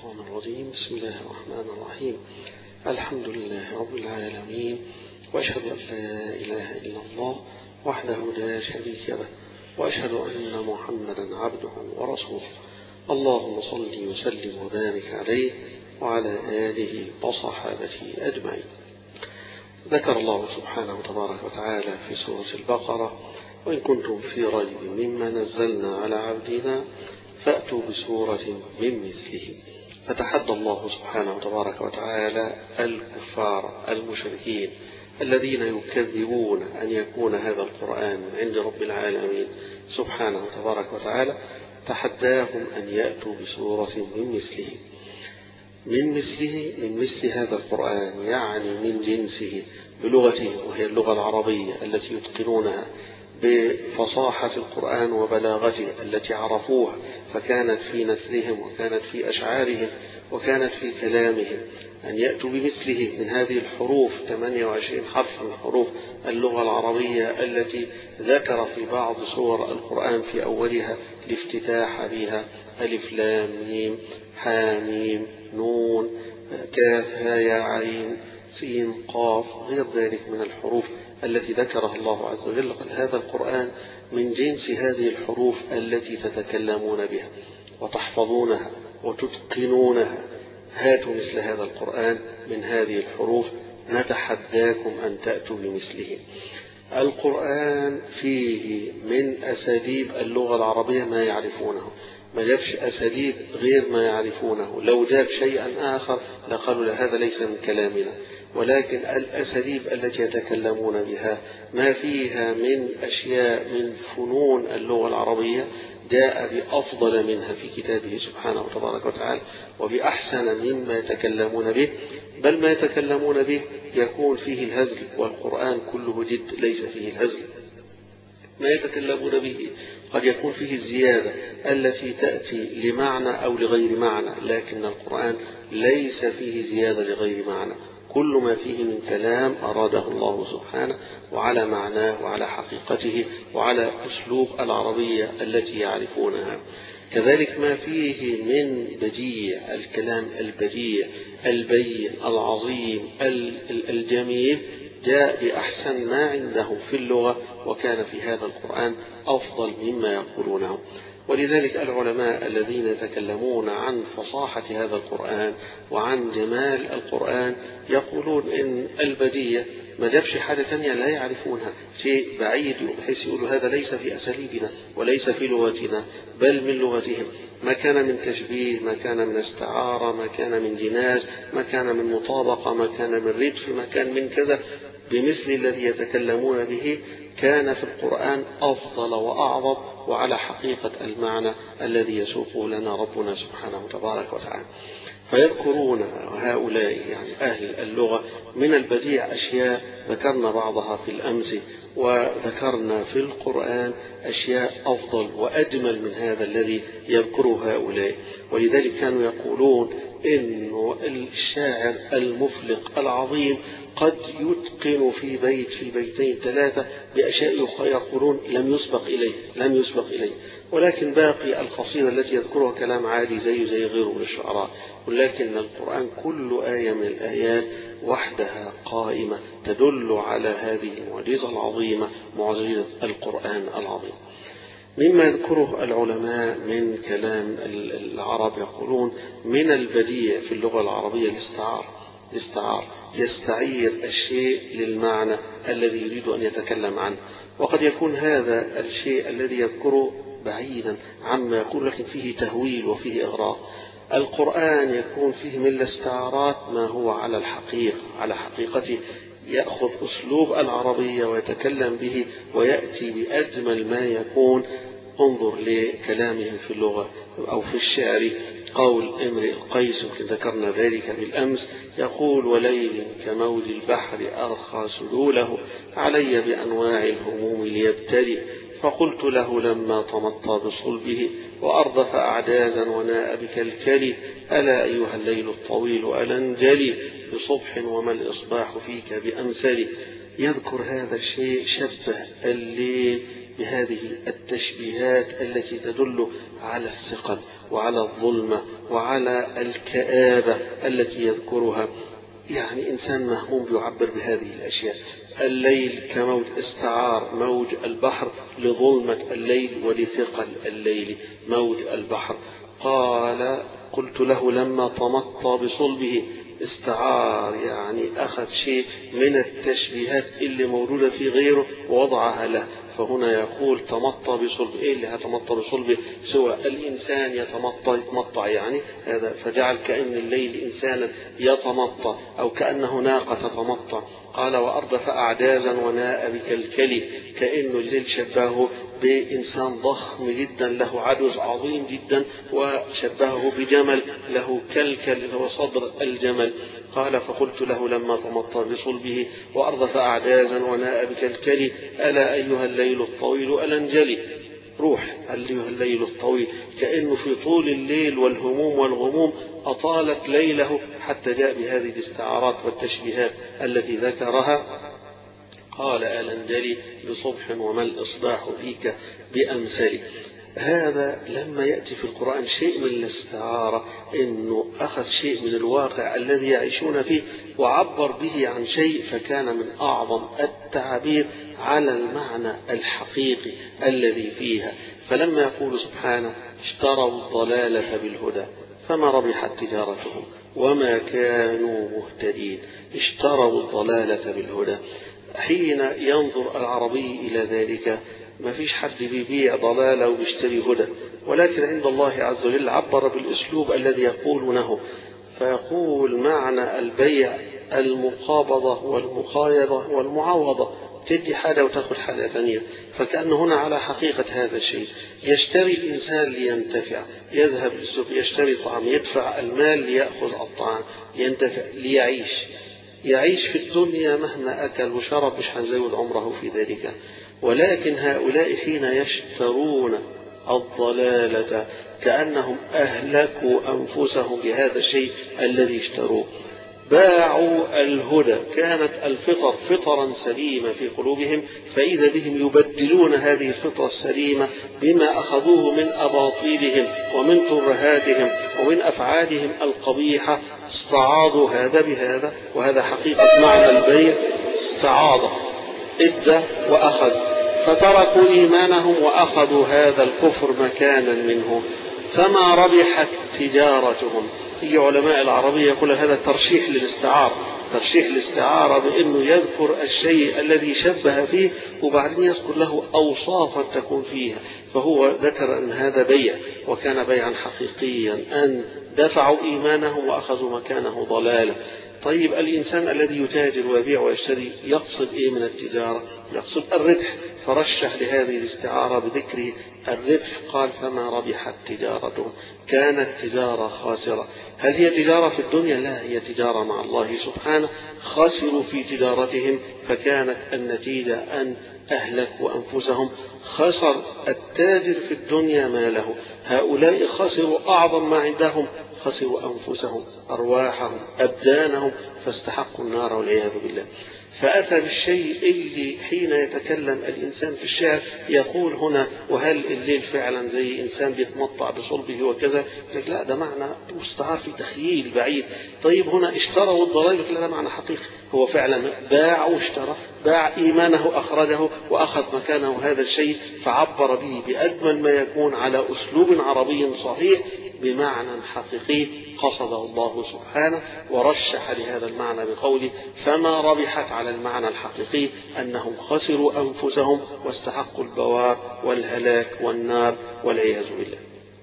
الشيطان الرجيم. بسم الله الرحمن الرحيم. الحمد لله رب العالمين، وأشهد أن لا إله إلا الله وحده لا شريك له، وأشهد أن محمدا عبده ورسوله. اللهم صل وسلم وبارك عليه وعلى آله وصحابته أجمعين. ذكر الله سبحانه تبارك وتعالى في سورة البقرة: وإن كنتم في ريب مما نزلنا على عبدنا فأتوا بسورة من مثله. فتحدى الله سبحانه تبارك وتعالى الكفار المشركين الذين يكذبون أن يكون هذا القرآن من عند رب العالمين سبحانه تبارك وتعالى، تحداهم أن يأتوا بسورة من مثل هذا القرآن، يعني من جنسه بلغتهم، وهي اللغة العربية التي يتقنونها بفصاحة القرآن وبلاغته التي عرفوها، فكانت في نسلهم وكانت في أشعارهم وكانت في كلامهم، أن يأتوا بمثله من هذه الحروف 28 حرف من حروف اللغة العربية التي ذكر في بعض سور القرآن في أولها الافتتاح بها: ألف لام ميم حاميم نون كاف ها يا عين سين قاف، غير ذلك من الحروف التي ذكرها الله عز وجل. قال: هذا القرآن من جنس هذه الحروف التي تتكلمون بها وتحفظونها وتتقنونها. هاتوا مثل هذا القرآن من هذه الحروف نتحداكم أن تأتوا بمثله. القرآن فيه من أساليب اللغة العربية ما يعرفونه، ما جابش أساليب غير ما يعرفونه. لو جاب شيئا آخر لقالوا له هذا ليس من كلامنا، ولكن الأساليب التي يتكلمون بها ما فيها من أشياء من فنون اللغة العربية جاء بأفضل منها في كتابه سبحانه وتبارك وتعالى وبأحسن مما يتكلمون به، بل ما يتكلمون به يكون فيه الهزل، والقرآن كله جد ليس فيه الهزل. ما يتكلمون به قد يكون فيه الزيادة التي تأتي لمعنى أو لغير معنى، لكن القرآن ليس فيه زيادة لغير معنى، كل ما فيه من كلام أراده الله سبحانه وعلى معناه وعلى حقيقته وعلى أسلوب العربية التي يعرفونها. كذلك ما فيه من بديع، الكلام البديع البين العظيم الجميل جاء بأحسن ما عندهم في اللغة، وكان في هذا القرآن أفضل مما يقولونه. ولذلك العلماء الذين يتكلمون عن فصاحة هذا القرآن وعن جمال القرآن يقولون إن البديع ما جابش حاجة تانية لا يعرفونها، شيء بعيد، بحيث يقولوا هذا ليس في أساليبنا وليس في لغتنا بل من لغتهم. ما كان من تشبيه، ما كان من استعارة، ما كان من جناس، ما كان من مطابقة، ما كان من ردف، ما كان من كذا، بمثل الذي يتكلمون به كان في القرآن أفضل وأعظم وعلى حقيقة المعنى الذي يسوقه لنا ربنا سبحانه تبارك وتعالى. فيذكرون هؤلاء يعني أهل اللغة من البديع أشياء ذكرنا بعضها في الأمس، وذكرنا في القرآن أشياء أفضل وأجمل من هذا الذي يذكره هؤلاء. ولذلك كانوا يقولون إنه الشاعر المفلق العظيم قد يتقن في بيت في بيتين ثلاثة بأشياء يقولون لم يسبق إليه، ولكن باقي القصيدة التي يذكرها كلام عادي زي غيره من الشعراء. ولكن القرآن كل آية من الآيات وحدها قائمة تدل على هذه المعجزة العظيمة، معجزة القرآن العظيم. مما يذكره العلماء من كلام العرب يقولون من البديع في اللغة العربية الاستعار، يستعير الشيء للمعنى الذي يريد أن يتكلم عنه، وقد يكون هذا الشيء الذي يذكره بعيدا عما يقول، لكن فيه تهويل وفيه إغراء. القرآن يكون فيه من الاستعارات ما هو على حقيقته، يأخذ أسلوب العربية ويتكلم به ويأتي بأجمل ما يكون. انظر لكلامهم في اللغة أو في الشعر، قول امرئ القيس يمكن ذكرنا ذلك بالأمس، يقول: وليل كموج البحر أرخى سلوله علي بأنواع الهموم ليبتلي، فقلت له لما تمطى بصلبه وأردف أعجازا وناء بكالكلي، ألا أيها الليل الطويل ألا انجلي بصبح وما الإصباح فيك بأمثل. يذكر هذا الشيء، شبه الليل بهذه التشبيهات التي تدل على الثقل وعلى الظلمة وعلى الكآبة التي يذكرها. يعني إنسان مهموم بيعبر بهذه الأشياء. الليل كموج، استعار موج البحر لظلمة الليل ولثقل الليل موج البحر. قال قلت له لما تمطى بصلبه، استعار يعني أخذ شيء من التشبيهات اللي موجودة في غيره ووضعها له. فهنا يقول تمطى بصلب. إيه اللي هتمطى بصلبه؟ سواء الإنسان يتمطى يعني هذا، فجعل كأن الليل إنسانا يتمطى أو كأنه ناقة تتمطى. قال وأردف أعجازا وناء بكلكلي، كأنه الليل شبهه بإنسان ضخم جدا له عجز عظيم جدا، وشبهه بجمل له كلكل هو صدر الجمل. قال فقلت له لما تمطى بصلبه وأردف أعجازا وناء بكلكلي ألا أيها الليل الطويل ألا انجلي. روح أيها الليل الطويل، كأنه في طول الليل والهموم والغموم أطالت ليله حتى جاء بهذه الاستعارات والتشبيهات التي ذكرها. قال ألا انجلي بصبح وما الإصباح فيك بأمثلي. هذا لما يأتي في القرآن شيء من الاستعارة، إنه أخذ شيء من الواقع الذي يعيشون فيه وعبر به عن شيء، فكان من أعظم التعبير على المعنى الحقيقي الذي فيها. فلما يقول سبحانه اشتروا الضلالة بالهدى فما ربحت تجارتهم وما كانوا مهتدين. اشتروا الضلالة بالهدى. حين ينظر العربي إلى ذلك ما فيش حد بيبيع ضلالة وبيشتري هدى، ولكن عند الله عز وجل عبر بالأسلوب الذي يقولونه، فيقول معنى البيع المقابضة والمقايضة والمعوضة، تدي حاجة وتأخذ حاجة ثانية. فكأن هنا على حقيقة هذا الشيء. يشتري الإنسان لينتفع، يذهب للسوق يشتري طعام، يدفع المال ليأخذ الطعام، ينتفع يعيش في الدنيا مهما أكل وشرب، مش هنزود عمره في ذلك. ولكن هؤلاء حين يشترون الضلالة كأنهم أهلكوا أنفسهم بهذا الشيء الذي اشتروه. باعوا الهدى، كانت الفطر فطرا سليمة في قلوبهم، فإذا بهم يبدلون هذه الفطرة السليمة بما أخذوه من أباطيلهم ومن ترهاتهم ومن أفعالهم القبيحة. استعاضوا هذا بهذا، وهذا حقيقة معنى البيع. استعاض ادى وأخذ، فتركوا إيمانهم وأخذوا هذا الكفر مكانا منه، فما ربحت تجارتهم. في علماء العربية يقول هذا ترشيح للاستعارة، ترشيح الاستعارة بأنه يذكر الشيء الذي شبه فيه وبعدين يذكر له أوصافا تكون فيها. فهو ذكر أن هذا بيع، وكان بيعا حقيقيا، أن دفعوا إيمانهم وأخذوا مكانه ضلالة. طيب الإنسان الذي يتاجر ويبيع ويشتري يقصد إيه من التجارة؟ يقصد الربح، فرشح لهذه الاستعارة بذكر الربح. قال فما ربحت تجارتهم، كانت تجارة خاسرة. هل هي تجارة في الدنيا؟ لا، هي تجارة مع الله سبحانه. خسروا في تجارتهم، فكانت النتيجة أن أهلكوا أنفسهم. خسر التاجر في الدنيا ماله، هؤلاء خسروا أعظم ما عندهم، خسروا أنفسهم، أرواحهم، أبدانهم، فاستحقوا النار والعياذ بالله. فأتى بالشيء اللي حين يتكلم الإنسان في الشعر يقول هنا وهل الليل فعلا زي إنسان بيتمطع بصلبه وكذا؟ لك لا، ده معنى مستعار في تخيل بعيد. طيب هنا اشتروا الضلال، لا، ده معنى حقيقي، هو فعلا باع واشترى، باع إيمانه أخرجه وأخذ مكانه هذا الشيء، فعبر به بأجمل ما يكون على أسلوب عربي صحيح بمعنى حقيقي قصده الله سبحانه، ورشح لهذا المعنى بقوله فما ربحت على المعنى الحقيقي أنهم خسروا أنفسهم واستحقوا البوار والهلاك والنار والعياذ بالله.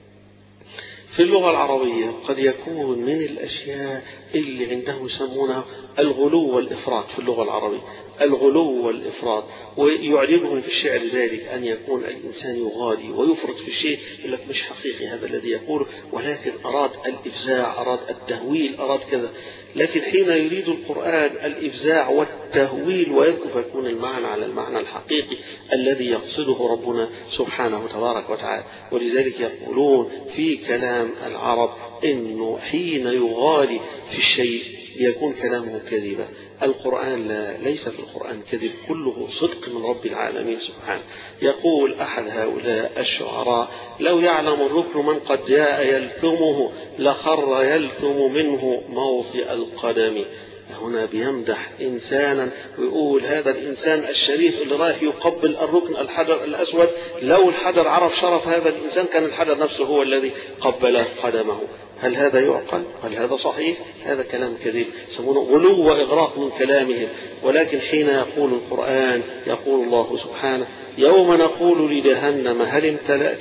في اللغة العربية قد يكون من الأشياء اللي عندهم يسمونها الغلو والإفراط في اللغة العربية، الغلو والإفراط، ويعجبهم في الشعر ذلك أن يكون الإنسان يغالي ويفرط في الشيء، يقول لك مش حقيقي هذا الذي يقوله، ولكن أراد الإفزاع، أراد التهويل، أراد كذا. لكن حين يريد القرآن الإفزاع والتهويل ويذكر، فيكون المعنى على المعنى الحقيقي الذي يقصده ربنا سبحانه وتبارك وتعالى. ولذلك يقولون في كلام العرب إنه حين يغالي في الشيء يكون كلامه كذبا. القرآن ليس في القرآن كذب، كله صدق من رب العالمين سبحانه. يقول أحد هؤلاء الشعراء: لو يعلم الركن من قد جاء يلثمه لخر يلثم منه موطئ القدم. هنا بيمدح إنسانا ويقول هذا الإنسان الشريف اللي رايح يقبل الركن الحجر الأسود، لو الحجر عرف شرف هذا الإنسان كان الحجر نفسه هو الذي قبل قدمه. هل هذا يعقل؟ هل هذا صحيح؟ هذا كلام كذب، يسمونه غلو وإغراق من كلامهم. ولكن حين يقول القرآن، يقول الله سبحانه: يوم نقول لجهنم هل امتلأت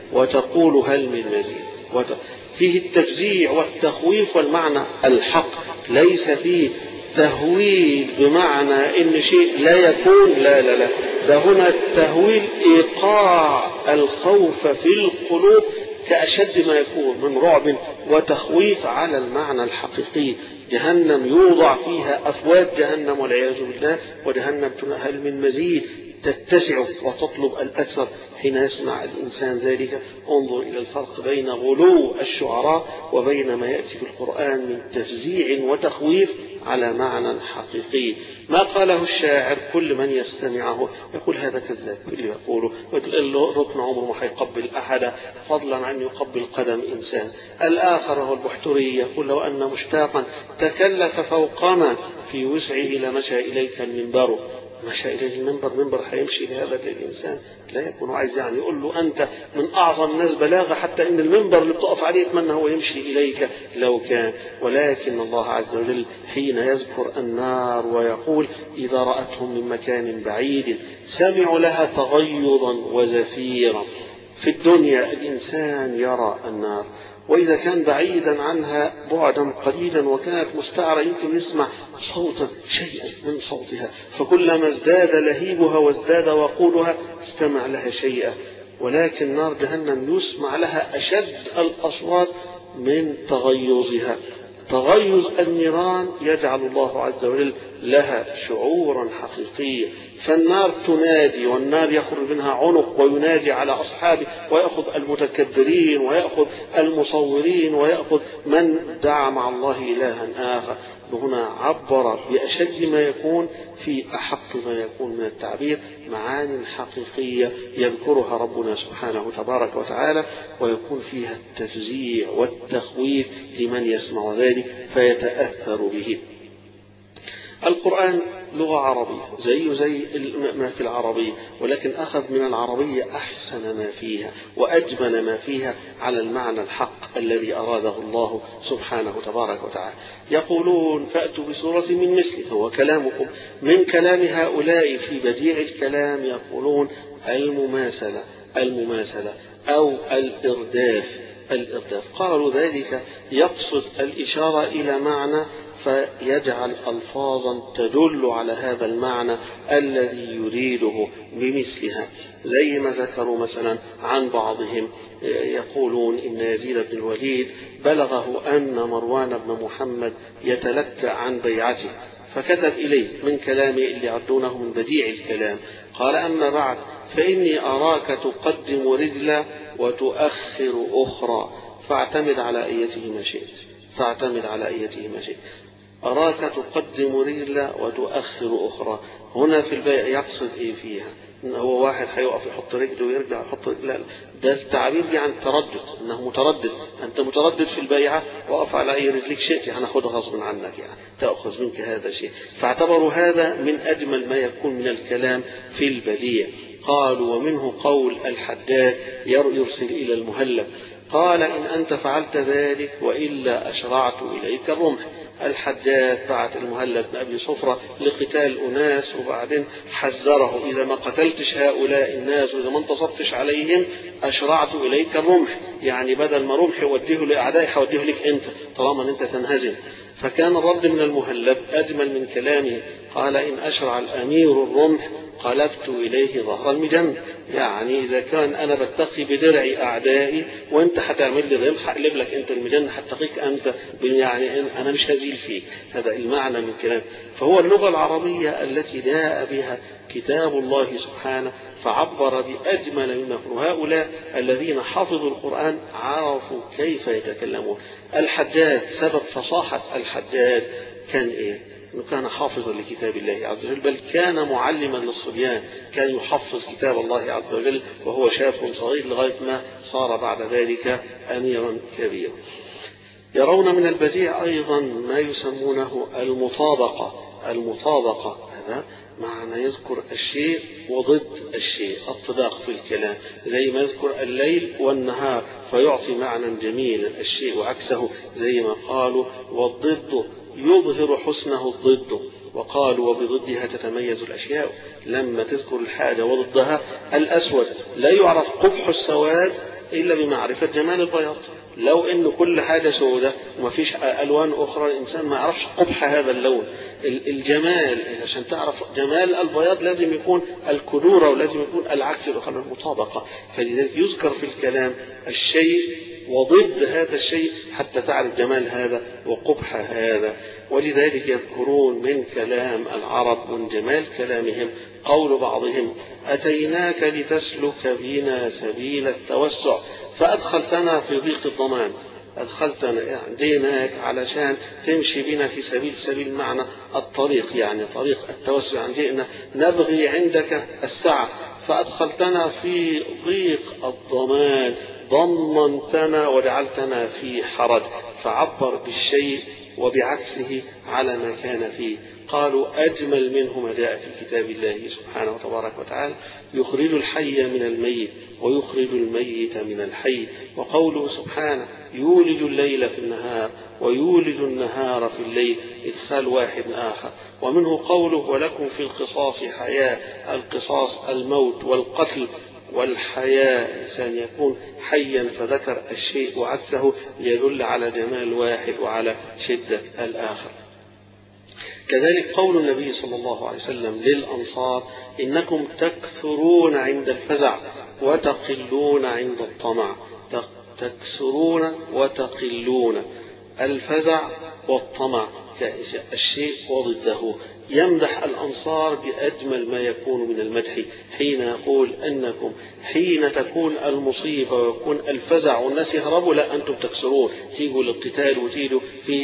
وتقول هل من مزيد. فيه التفزيع والتخويف والمعنى الحق، ليس فيه تهويل بمعنى إن شيء لا يكون، لا، ده هنا التهويل إيقاع الخوف في القلوب كأشد ما يكون من رعب وتخويف على المعنى الحقيقي. جهنم يوضع فيها أفواد جهنم والعياذ بالله، وجهنم هل من مزيد تتسع وتطلب الأكثر. حين يسمع الإنسان ذلك انظر إلى الفرق بين غلو الشعراء وبين ما يأتي في القرآن من تفزيع وتخويف على معنى حقيقي. ما قاله الشاعر كل من يستمعه يقول هذا كذاب، اللي يقوله الركن عمره ما هيقبل أحد فضلا عن يقبل قدم إنسان. الآخر هو البحتري يقول: لو أن مشتاقا تكلف فوقما في وسعه لمشى إليك المنبر. مشى إليه المنبر، منبر هيمشي لهذا الإنسان؟ لا يكون عايز يعني يقول له أنت من أعظم الناس بلاغة، حتى إن المنبر اللي بتقف عليه يتمنى هو يمشي إليك لو كان. ولكن الله عز وجل حين يذكر النار ويقول: إذا رأتهم من مكان بعيد سمعوا لها تغيظا وزفيرا. في الدنيا الإنسان يرى النار، وإذا كان بعيدا عنها بعدا قليلا وكانت مستعرة يمكن يسمع صوتا شيئا من صوتها، فكلما ازداد لهيبها وازداد وقودها استمع لها شيئا. ولكن نار جهنم يسمع لها أشد الأصوات من تغيظها. تغيظ النيران يجعل الله عز وجل لها شعورا حقيقيا. فالنار تنادي، والنار يخرج منها عنق وينادي على أصحابه، ويأخذ المتكبرين ويأخذ المصورين ويأخذ من دعا مع الله إلها آخر. هنا عبر بأشد ما يكون في أحق ما يكون من التعبير، معاني حقيقية يذكرها ربنا سبحانه تبارك وتعالى، ويكون فيها التفزيع والتخويف لمن يسمع ذلك فيتأثر به. القرآن لغة عربية زي ما في العربية، ولكن أخذ من العربية أحسن ما فيها وأجمل ما فيها على المعنى الحق الذي أراده الله سبحانه تبارك وتعالى. يقولون: فأتوا بسورة من مثله. هو كلامكم من كلام هؤلاء في بديع الكلام يقولون المماثلة أو الإرداف. قالوا ذلك يقصد الإشارة إلى معنى فيجعل ألفاظا تدل على هذا المعنى الذي يريده بمثلها، زي ما ذكروا مثلا عن بعضهم يقولون إن يزيد بن الوليد بلغه أن مروان بن محمد يتلكأ عن بيعته، فكتب إليه من كلامه اللي عدونه من بديع الكلام، قال: أما بعد فإني أراك تقدم رجلا وتؤخر أخرى فاعتمد على أيتهما شئت. أراك تقدم رجلا وتؤخر أخرى. هنا في البيع يقصد إيه فيها؟ إن هو واحد هيقف يحط رجله ويرجع يحط رجله، لا، ده التعبير عن التردد، إنه متردد، أنت متردد في البيعة وقف على أي رجلك شئت يعني خذها غصب عنك، يعني تأخذ منك هذا شيء. فاعتبروا هذا من أجمل ما يكون من الكلام في البديع. قالوا: ومنه قول الحداد يرسل إلى المهلب قال: إن أنت فعلت ذلك وإلا أشرعت إليك الرمح. الحداد بعت المهلب بن أبي صفرة لقتال أناس، وبعدين حذره: إذا ما قتلتش هؤلاء الناس وإذا ما انتصرتش عليهم أشرعت إليك الرمح، يعني بدل ما رمح يوديه لأعدائي هوديه لك أنت طالما أنت تنهزم. فكان الرد من المهلب أجمل من كلامه، قال: إن أشرع الأمير الرمح قلبت إليه ظهر المجن. يعني إذا كان أنا بتقي بدرعي أعدائي وأنت هتعمل لي رمح هقلب لك أنت المجن، هتقيك أنت، يعني أنا مش هزيل فيك. هذا المعنى من كلام. فهو اللغة العربية التي جاء بها كتاب الله سبحانه، فعبر بأجمل مما يقول. هؤلاء الذين حفظوا القرآن عرفوا كيف يتكلمون. الحجاج سبب فصاحة الحجاج كان إيه؟ أنه كان حافظا لكتاب الله عز وجل، بل كان معلما للصبيان، كان يحفظ كتاب الله عز وجل وهو شاب صغير لغاية ما صار بعد ذلك أميرا كبيرا. يرون من البديع أيضا ما يسمونه المطابقة. هذا معنى يذكر الشيء وضد الشيء، الطباق في الكلام، زي ما يذكر الليل والنهار فيعطي معنى جميلا الشيء وعكسه، زي ما قالوا والضد يظهر حسنه الضد، وقالوا وبضدها تتميز الأشياء. لما تذكر الحاجة وضدها الأسود لا يعرف قبح السواد إلا بمعرفة جمال البياض. لو إن كل حاجة سودة وما فيش ألوان أخرى الإنسان ما يعرفش قبح هذا اللون. الجمال عشان تعرف جمال البياض لازم يكون الكدورة ولازم يكون العكس الآخر المطابقة. فلذلك يذكر في الكلام الشيء وضد هذا الشيء حتى تعرف جمال هذا وقبح هذا. ولذلك يذكرون من كلام العرب من جمال كلامهم قول بعضهم أتيناك لتسلك بنا سبيل التوسع فأدخلتنا في ضيق الضمان. أدخلتنا جيناك علشان تمشي بنا في سبيل معنى الطريق، يعني طريق التوسع. جئنا نبغي عندك السعة فأدخلتنا في ضيق الضمان، ضمنتنا وجعلتنا في حرج. فعبر بالشيء وبعكسه على ما كان فيه. قالوا أجمل منه ما جاء في كتاب الله سبحانه وتبارك وتعالى يخرج الحي من الميت ويخرج الميت من الحي. وقوله سبحانه يولج الليل في النهار ويولج النهار في الليل إدخال واحد آخر. ومنه قوله ولكم في القصاص حياة، القصاص الموت والقتل، والحياة إنسان يكون حيا فذكر الشيء وعكسه ليدل على جمال واحد وعلى شدة الآخر. كذلك قول النبي صلى الله عليه وسلم للأنصار إنكم تكثرون عند الفزع وتقلون عند الطمع. تكثرون وتقلون، الفزع والطمع الشيء وضده. يمدح الأنصار بأجمل ما يكون من المدح حين يقول أنكم حين تكون المصيبة ويكون الفزع والناس يهربوا لا أنتم تكسرون، تيجوا للقتال وتيجوا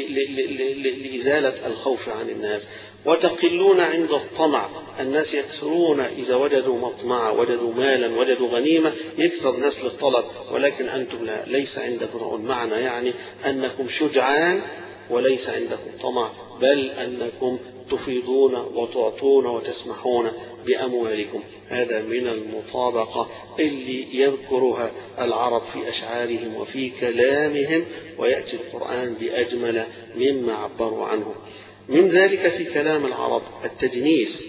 لإزالة الخوف عن الناس. وتقلون عند الطمع، الناس يكسرون إذا وجدوا مطمع، وجدوا مالا، وجدوا غنيمة يكثر الناس للطلب، ولكن أنتم لا، ليس عندكم معنى يعني أنكم شجعان وليس عندكم طمع، بل أنكم تفيضون وتعطون وتسمحون بأموالكم. هذا من المطابقة اللي يذكرها العرب في أشعارهم وفي كلامهم، ويأتي القرآن بأجمل مما عبروا عنه. من ذلك في كلام العرب التجنيس.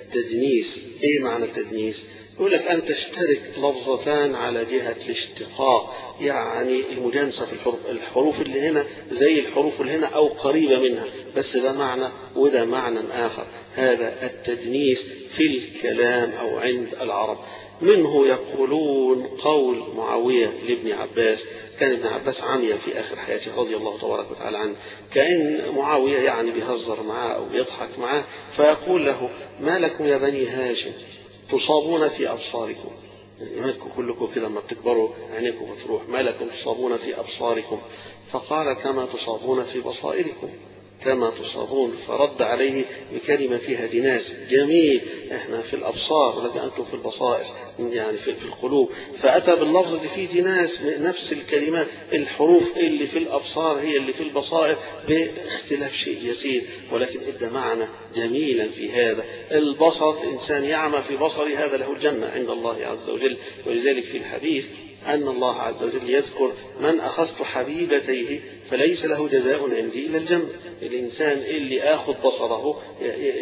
إيه معنى التجنيس؟ يقول لك أن تشترك لفظتان على جهة الاشتقاق، يعني المجانسة في الحروف اللي هنا زي الحروف اللي هنا أو قريبة منها، بس ده معنى وده معنى آخر. هذا التجنيس في الكلام أو عند العرب. منه يقولون قول معاوية لابن عباس، كان ابن عباس عمي في آخر حياته رضي الله تبارك وتعالى عنه، كأن معاوية يعني بيهزر معاه أو يضحك معاه، فيقول له ما لكم يا بني هاشم تصابون في أبصاركم، يعني كلكم كده لما بتكبروا عينيكم بتروح، ما لكم تصابون في أبصاركم؟ فقال كما تصابون في بصائركم، كما تصابون. فرد عليه بكلمة فيها جناس جميل، احنا في الأبصار ولكن أنتم في البصائر، يعني في القلوب. فأتى باللفظ اللي فيه جناس نفس الكلمات، الحروف اللي في الأبصار هي اللي في البصائر باختلاف شيء يسير، ولكن ادى معنى جميلا في هذا. البصر إنسان يعمى في بصري هذا له الجنة عند الله عز وجل. ولذلك في الحديث أن الله عز وجل يذكر من أخذت حبيبتيه فليس له جزاء عندي إلى الجنة. الإنسان اللي آخذ بصره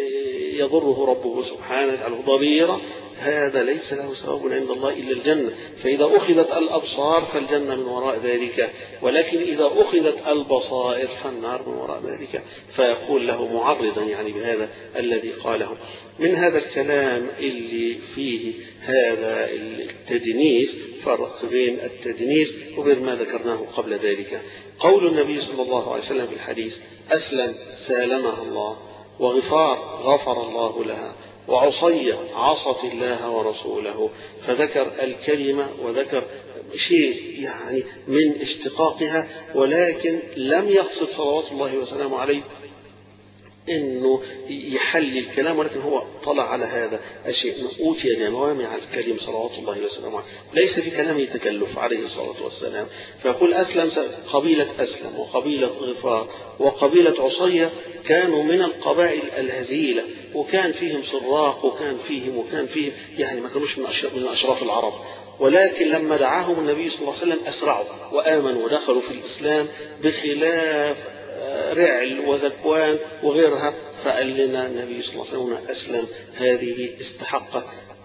يضره ربه سبحانه يجعله ضريرا، هذا ليس له ثواب عند الله إلا الجنة. فإذا أخذت الأبصار فالجنة من وراء ذلك، ولكن إذا أخذت البصائر فالنار من وراء ذلك. فيقول له معرضا يعني بهذا الذي قاله. من هذا الكلام اللي فيه هذا التدنيس، فرق بين التدنيس وبين ما ذكرناه قبل ذلك. قول النبي صلى الله عليه وسلم في الحديث: أسلم سالمها الله، وغفار غفر الله لها، وعصية عصت الله ورسوله. فذكر الكلمة وذكر شيء يعني من اشتقاقها، ولكن لم يقصد صلوات الله وسلامه عليه إنه يحل الكلام، ولكن هو طلع على هذا الشيء. أوتي جوامع الكلم صلوات الله وسلامه عليه، ليس في كلامه تكلف عليه الصلاة والسلام. فيقول أسلم، قبيلة أسلم وقبيلة غفار وقبيلة عصية كانوا من القبائل الهزيلة، وكان فيهم سراق وكان فيهم يعني ما كانوش من أشراف العرب، ولكن لما دعاهم النبي صلى الله عليه وسلم أسرعوا وآمنوا ودخلوا في الإسلام، بخلاف رعل وذكوان وغيرها. فقال لنا النبي صلى الله عليه وسلم: أسلم هذه استحقت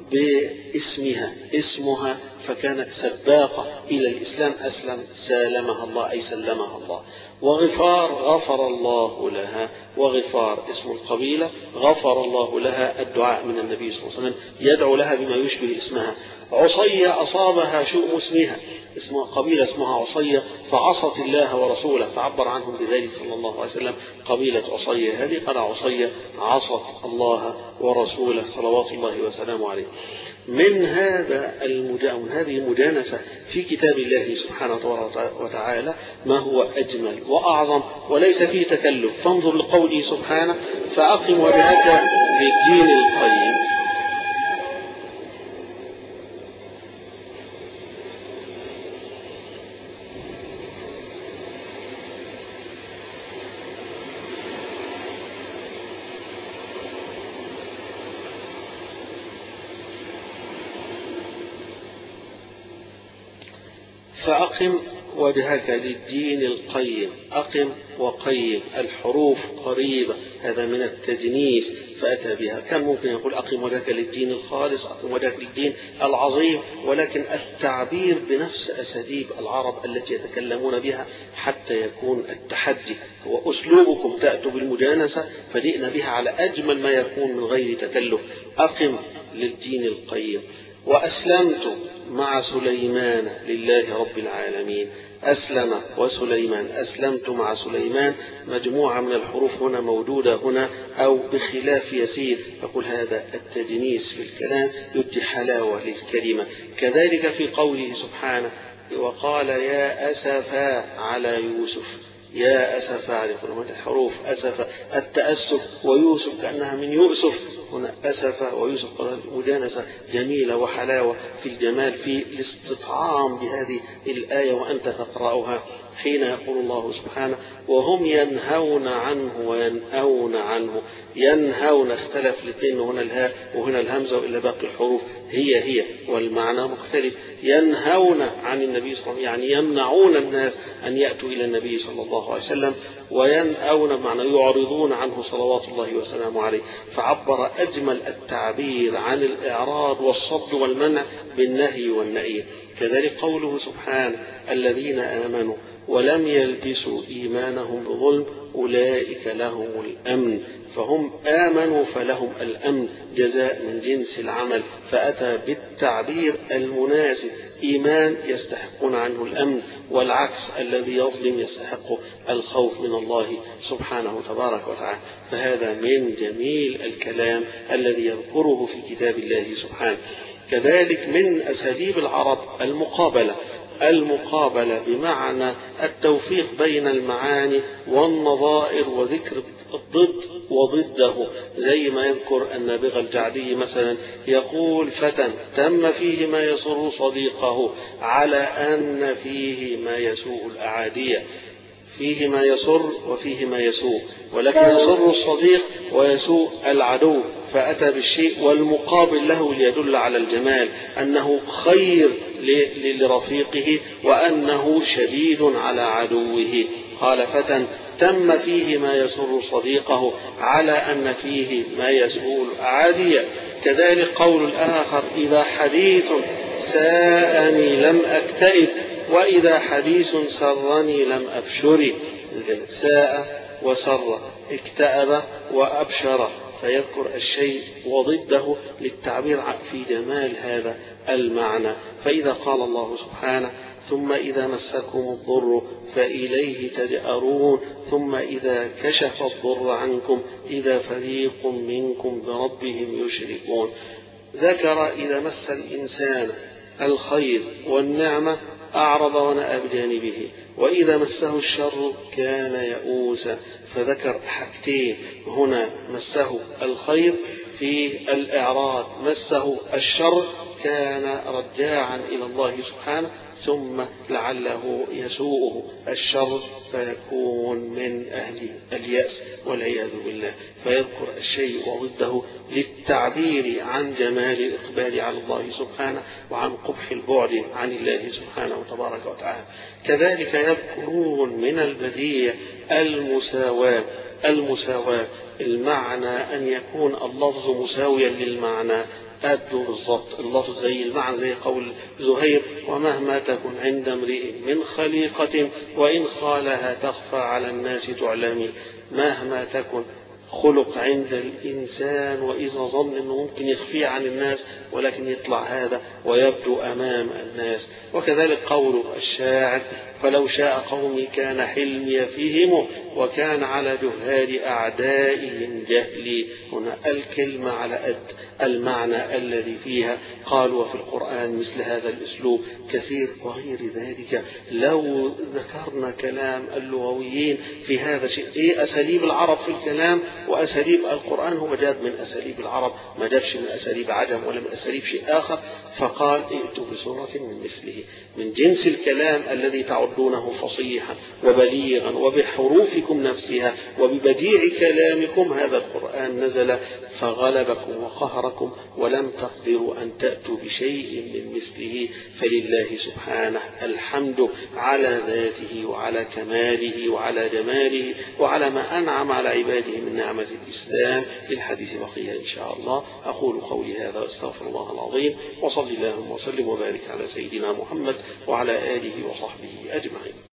اسمها فكانت سباقة إلى الإسلام. أسلم سالمها الله أي سلمها الله. وغفار غفر الله لها، وغفار اسم القبيلة غفر الله لها، الدعاء من النبي صلى الله عليه وسلم يدعو لها بما يشبه اسمها. عصية أصابها شؤم اسمها، اسمها قبيلة اسمها عصية فعصت الله ورسوله، فعبر عنهم بذلك صلى الله عليه وسلم قبيلة عصية. هذه قال عصية عصت الله ورسوله صلوات الله وسلامه عليه. من هذه المجانسة في كتاب الله سبحانه وتعالى ما هو أجمل وأعظم وليس فيه تكلف. فانظر لقوله سبحانه: فأقم وجهك للدين القيم. فأقم وجهك للدين القيم. أقم وقيم الحروف قريبة، هذا من التجنيس فأتى بها. كان ممكن يقول أقم وجهك للدين الخالص، أقم وجهك للدين العظيم، ولكن التعبير بنفس أساليب العرب التي يتكلمون بها حتى يكون التحدي هو أسلوبكم، تأتوا بالمجانسة فجئنا بها على أجمل ما يكون من غير تكلف. أقم للدين القيم. وأسلمت مع سليمان لله رب العالمين. أسلم وسليمان، أسلمت مع سليمان، مجموعة من الحروف هنا موجودة هنا أو بخلاف يسير. يقول هذا التجنيس في الكلام يدي حلاوة للكلمة. كذلك في قوله سبحانه: وقال يا أسفا على يوسف. يا أسفا على الحروف أسفا التأسف، ويوسف كأنها من يؤسف. هنا أسفا ويوسف، مجانسة جميلة وحلاوة في الجمال في الاستطعام بهذه الآية وأنت تقرأها. حين يقول الله سبحانه: وهم ينهون عنه وينأون عنه. ينهون اختلف الاثنين، هنا الهاء وهنا الهمزة، وإلا باقي الحروف هي والمعنى مختلف. ينهون عن النبي صلى الله عليه وسلم يعني يمنعون الناس أن يأتوا إلى النبي صلى الله عليه وسلم، وينأون بمعنى يعرضون عنه صلوات الله وسلامه عليه. فعبر أجمل التعبير عن الإعراض والصد والمنع بالنهي والنئي. كذلك قوله سبحانه: الذين آمنوا ولم يلبسوا إيمانهم بظلم أولئك لهم الأمن. فهم آمنوا فلهم الأمن، جزاء من جنس العمل، فأتى بالتعبير المناسب. إيمان يستحقون عنه الأمن، والعكس الذي يظلم يستحق الخوف من الله سبحانه تبارك وتعالى. فهذا من جميل الكلام الذي يذكره في كتاب الله سبحانه. كذلك من أساليب العرب المقابلة بمعنى التوفيق بين المعاني والنظائر وذكر الضد وضده، زي ما يذكر النابغة الجعدي مثلا يقول: فتى تم فيه ما يسر صديقه على أن فيه ما يسوء الأعادية. فيه ما يسر وفيه ما يسوء، ولكن يسر الصديق ويسوء العدو، فأتى بالشيء والمقابل له ليدل على الجمال، أنه خير لرفيقه وأنه شديد على عدوه. قال: فتى تم فيه ما يسر صديقه على أن فيه ما يسوء الأعادية. كذلك قول الآخر: إذا حديث ساءني لم أكتئب، وإذا حديث سرني لم أبشر. ساء وسر، اكتئب وأبشر، فيذكر الشيء وضده للتعبير في جمال هذا المعنى. فإذا قال الله سبحانه: ثم إذا مسكم الضر فإليه تجأرون، ثم إذا كشف الضر عنكم إذا فريق منكم بربهم يشركون، ذكر إذا مس الإنسان الخير والنعمة أعرض ونأى بجانبه، وإذا مسه الشر كان يئوسا، فذكر حاجتين هنا: مسه الخير في الإعراض، مسه الشر كان رجاعا إلى الله سبحانه، ثم لعله يسوءه الشر فيكون من أهل اليأس والعياذ بالله. فيذكر الشيء وضده للتعبير عن جمال الإقبال على الله سبحانه وعن قبح البعد عن الله سبحانه وتبارك وتعالى. كذلك يذكرون من البديع المساواة، المعنى أن يكون اللفظ مساويا للمعنى، أدوا بالضبط اللفظ زي المعنى، زي قول زهير: ومهما تكن عند امرئ من خليقة وإن خالها تخفى على الناس تعلمي. مهما تكن خلق عند الإنسان، وإذا ظن أنه ممكن يخفي عن الناس ولكن يطلع هذا ويبدو أمام الناس. وكذلك قول الشاعر: فلو شاء قومي كان حلمي فيهم، وكان على جهال أعدائهم جهلي. هنا الكلمة على قد المعنى الذي فيها. قال: وفي القرآن مثل هذا الأسلوب كثير وغير ذلك. لو ذكرنا كلام اللغويين في هذا شيء، إيه أساليب العرب في الكلام وأساليب القرآن، هو جاب من أساليب العرب، ما جابش من أساليب عجم ولا من أساليب شيء آخر. فقال: ائتوا بسورة من مثله، من جنس الكلام الذي تعدونه فصيحا وبليغا وبحروفكم نفسها وببديع كلامكم. هذا القرآن نزل فغلبكم وقهركم ولم تقدروا أن تأتوا بشيء من مثله. فلله سبحانه الحمد على ذاته وعلى كماله وعلى جماله وعلى ما أنعم على عباده من نعمة الإسلام. للحديث بقية إن شاء الله. أقول قولي هذا واستغفر الله العظيم، وصلي اللهم وسلم وبارك على سيدنا محمد وعلى آله وصحبه أجمعين.